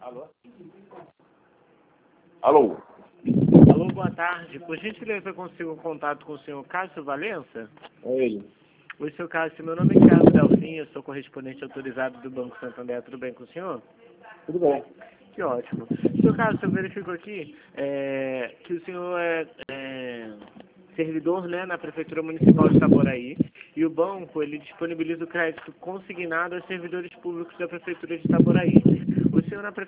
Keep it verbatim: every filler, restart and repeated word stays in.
Alô? Alô? Alô, boa tarde. Por gentileza, eu consigo um contato com o senhor Cássio Valença? É ele. Oi, senhor Cássio. Meu nome é Thiago Delfim, eu sou correspondente autorizado do Banco Santander. Tudo bem com o senhor? Tudo bem. Que ótimo. Senhor Cássio, eu verifico aqui é, que o senhor é, é servidor, né, na Prefeitura Municipal de Itaboraí, e o banco ele disponibiliza o crédito consignado aos servidores públicos da Prefeitura de Itaboraí. O senhor na